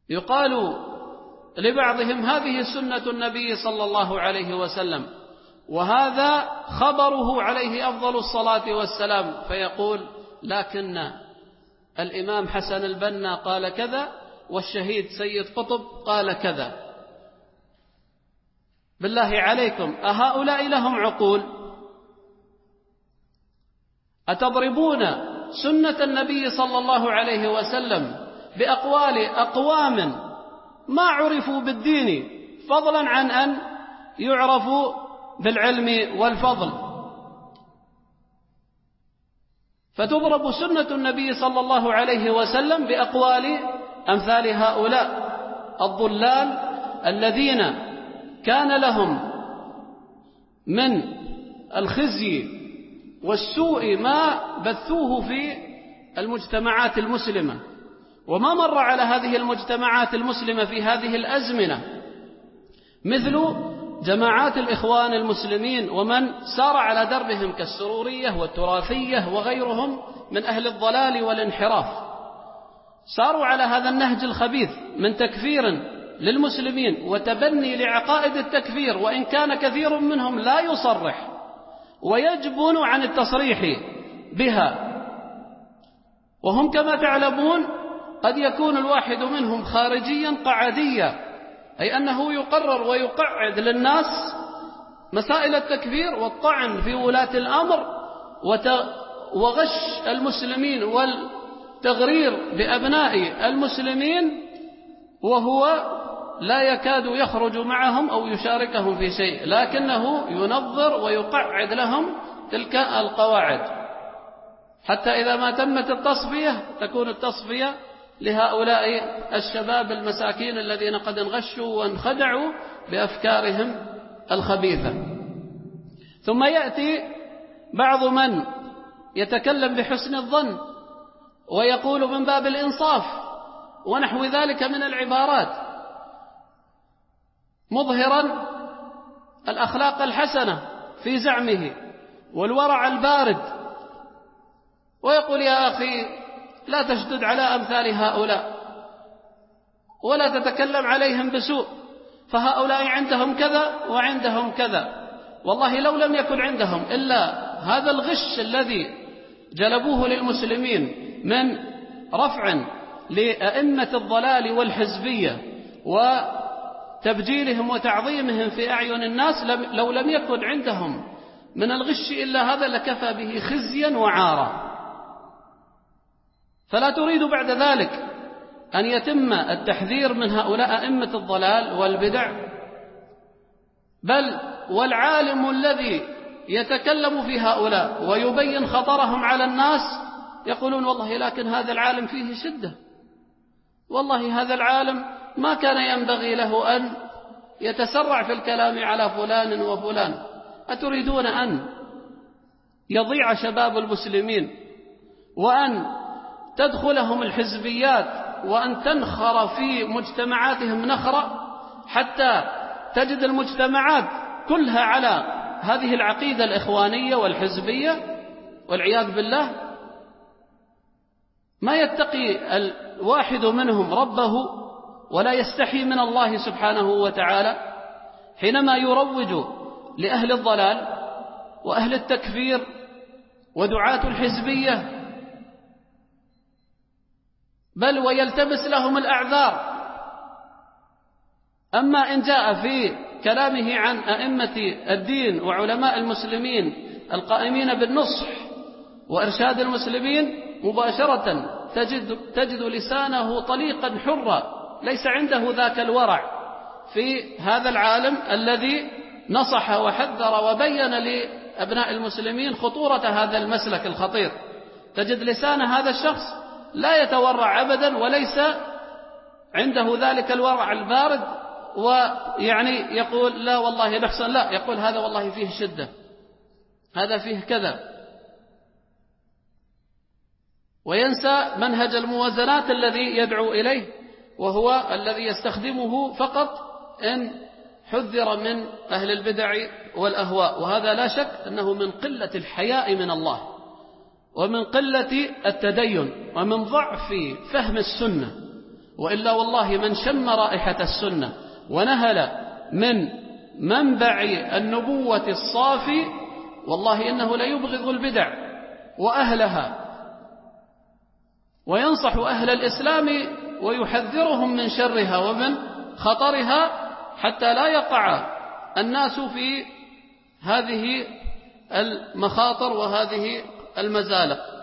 يقال لبعضهم هذه سنة النبي صلى الله عليه وسلم، وهذا خبره عليه أفضل الصلاة والسلام، فيقول لكن الإمام حسن البنا قال كذا، والشهيد سيد قطب قال كذا. بالله عليكم، أهؤلاء لهم عقول؟ أتضربون سنة النبي صلى الله عليه وسلم بأقوال أقوام ما عرفوا بالدين فضلا عن أن يعرفوا بالعلم والفضل؟ فتضرب سنة النبي صلى الله عليه وسلم بأقوال أمثال هؤلاء الضلال الذين كان لهم من الخزي والسوء ما بثوه في المجتمعات المسلمة. وما مر على هذه المجتمعات المسلمة في هذه الأزمنة مثل جماعات الإخوان المسلمين ومن سار على دربهم كالسرورية والتراثية وغيرهم من أهل الضلال والانحراف. ساروا على هذا النهج الخبيث من تكفير للمسلمين وتبني لعقائد التكفير، وإن كان كثير منهم لا يصرح ويجبن عن التصريح بها. وهم كما تعلمون قد يكون الواحد منهم خارجيا قعديا، أي أنه يقرر ويقعد للناس مسائل التكفير والطعن في ولاة الأمر وغش المسلمين والتغرير بأبناء المسلمين، وهو لا يكاد يخرج معهم أو يشاركهم في شيء، لكنه ينظر ويقعد لهم تلك القواعد، حتى إذا ما تمت التصفية تكون التصفية لهؤلاء الشباب المساكين الذين قد انغشوا وانخدعوا بأفكارهم الخبيثة. ثم يأتي بعض من يتكلم بحسن الظن ويقول من باب الإنصاف ونحو ذلك من العبارات، مظهرا الأخلاق الحسنة في زعمه والورع البارد، ويقول يا أخي لا تشدد على أمثال هؤلاء ولا تتكلم عليهم بسوء، فهؤلاء عندهم كذا وعندهم كذا. والله لو لم يكن عندهم إلا هذا الغش الذي جلبوه للمسلمين من رفع لأئمة الضلال والحزبية وتبجيلهم وتعظيمهم في أعين الناس، لو لم يكن عندهم من الغش إلا هذا لكفى به خزيا وعارا. فلا تريد بعد ذلك أن يتم التحذير من هؤلاء أئمة الضلال والبدع، بل والعالم الذي يتكلم في هؤلاء ويبين خطرهم على الناس يقولون والله لكن هذا العالم فيه شدة، والله هذا العالم ما كان ينبغي له أن يتسرع في الكلام على فلان وفلان. أتريدون أن يضيع شباب المسلمين وأن تدخلهم الحزبيات وأن تنخر في مجتمعاتهم نخرة حتى تجد المجتمعات كلها على هذه العقيدة الإخوانية والحزبية والعياذ بالله؟ ما يتقي الواحد منهم ربه ولا يستحي من الله سبحانه وتعالى حينما يروج لأهل الضلال وأهل التكفير ودعاة الحزبية، بل ويلتمس لهم الأعذار. أما إن جاء في كلامه عن أئمة الدين وعلماء المسلمين القائمين بالنصح وإرشاد المسلمين مباشرة تجد لسانه طليقا حرا، ليس عنده ذاك الورع في هذا العالم الذي نصح وحذر وبين لأبناء المسلمين خطورة هذا المسلك الخطير. تجد لسان هذا الشخص لا يتورع أبدا وليس عنده ذلك الورع البارد، ويعني يقول لا والله نحسن، لا يقول هذا والله فيه شدة، هذا فيه كذا، وينسى منهج الموازنات الذي يدعو إليه، وهو الذي يستخدمه فقط إن حذر من أهل البدع والأهواء. وهذا لا شك أنه من قلة الحياء من الله ومن قلة التدين ومن ضعف فهم السنة وإلا والله من شم رائحة السنة ونهل من منبع النبوة الصافي والله إنه ليبغض البدع وأهلها، وينصح أهل الإسلام ويحذرهم من شرها ومن خطرها حتى لا يقع الناس في هذه المخاطر وهذه المزالق.